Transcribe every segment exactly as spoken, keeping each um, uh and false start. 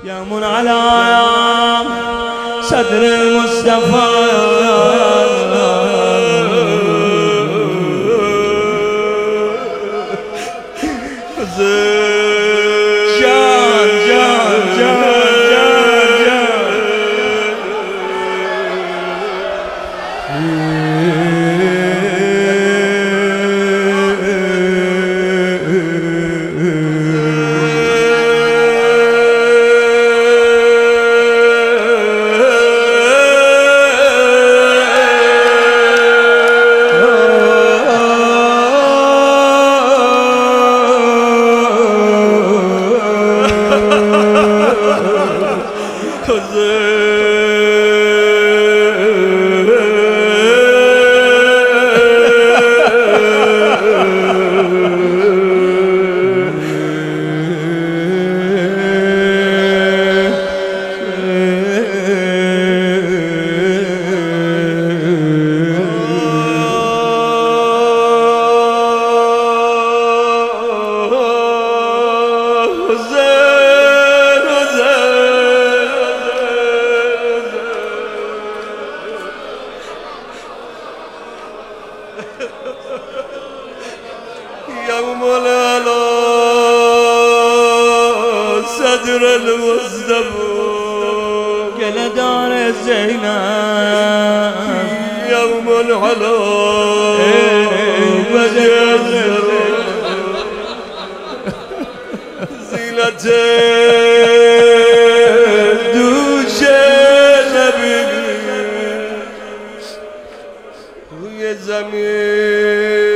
يوم على صدر المصطفى جان جان جان جان يوم على صدر المصطفى قال دار زينب يوم على وجه زينة دوش نبي روی زمین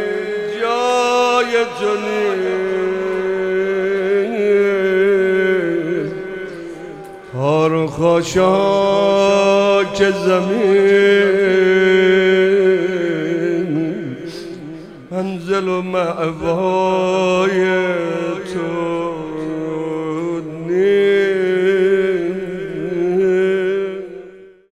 هر خاشاک زمین منزل و مأوای تو